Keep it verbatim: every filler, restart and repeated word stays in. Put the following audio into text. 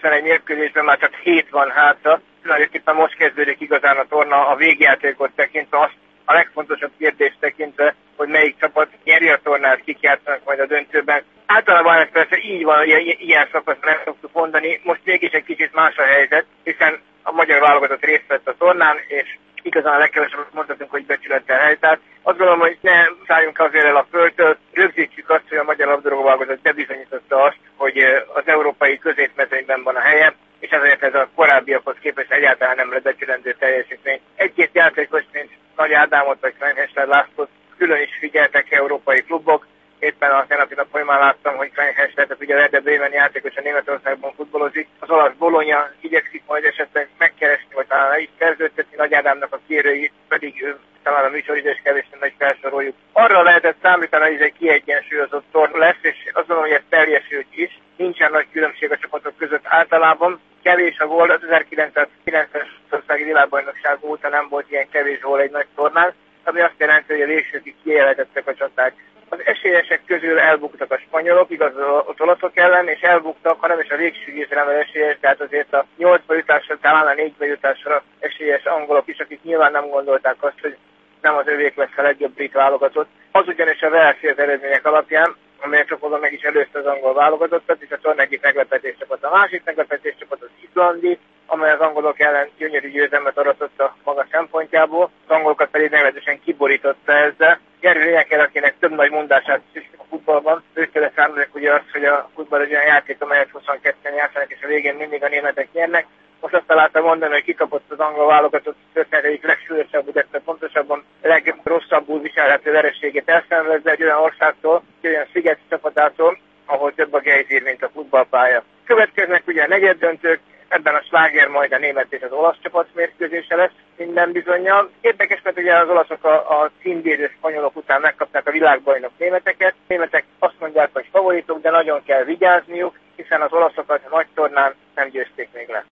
huszonegy mérkőzésben már csak hét van hátra. Tulajdonképpen most kezdődik igazán a torna a végjátékot tekintve, azt a legfontosabb kérdést tekintve, hogy melyik csapat nyeri a tornát, kik játszanak majd a döntőben. Általában ez persze így van, ilyen, ilyen szakaszra nem szoktuk mondani, most mégis egy kicsit más a helyzet, hiszen a magyar válogatott részt vett a tornán, és igazán a legkevesebbet mondhatunk, hogy becsülettel helytált. Azt gondolom, hogy ne szálljunk azért el a földtől, rögzítsük azt, hogy a magyar labdarúgó válogatott bebizonyította azt, hogy az európai középmezőnyben van a helye, és ezért ez a korábbiakhoz képest egyáltalán nem lett becsülendő teljesítmény. Egy-két játékos, mint Nagy Ádámot vagy Kreinhester Lászlót külön is figyeltek európai klubok. Éppen a tegnapi nap folyamán láttam, hogy Kreinhester, ugye a Werder Bremen játékos a Németországban futballozik. Az olasz Bologna igyekszik majd esetleg megkeresni, vagy talán is szerződtetni Nagy Ádámnak a kérőit, pedig ő talán a műsoridős kevésbé nagy felsoroljuk. Arra lehetett számítani, hogy ez egy kiegyensúlyozott torna lesz, és azt gondolom, hogy ez teljesült is. Nincsen nagy különbség a csapatok között általában. Kevés a gól, az ezerkilencszázkilencvenes országi világbajnokság óta nem volt ilyen kevés gól egy nagy tornán, ami azt jelenti, hogy a végsőkig kijelentettek a csaták. Az esélyesek közül elbuktak a spanyolok, igaz az olaszok ellen, és elbuktak, hanem is a végső győzelemre esélyes, tehát azért a nyolcba jutásra, talán a négybe jutásra esélyes angolok is, akik nyilván nem gondolták azt, hogy nem az övék lesz a legjobb brit válogatott. Az ugyanis a Walesi az eredmények alapján, amelyek csoportban meg is előzte az angol válogatottat, és a torna egyik meglepetés csapat. A másik meglepetés csapat az izlandi, amely az angolok ellen gyönyörű győzelmet aratott a maga szempontjából, az angolokat pedig nevezetesen kiborította ezzel. Gergő Lineker, akinek több nagy mondását is a futballban, őtől származik ugye az, hogy a futball egy olyan játék, amelyet huszonketten játszanak, és a végén mindig a németek nyernek. Most azt találtam mondani, hogy kikapott az angol válogatott történet egyik legsúlyosabb, de pontosabban legrosszabbul viselhető vereségét elszenvedve egy olyan országtól, egy olyan sziget csapatától, ahol több a gejzír, mint a futballpálya. Következnek ugye a negyeddöntők, ebben a sláger majd a német és az olasz csapat mérkőzése lesz minden bizonnyal. Érdekes, mert ugye az olaszok a, a címvédő spanyolok után megkapták a világbajnok németeket. Németek azt mondják, hogy favoritok, de nagyon kell vigyázniuk, hiszen az olaszokat a nagy tornán nem győzték még le.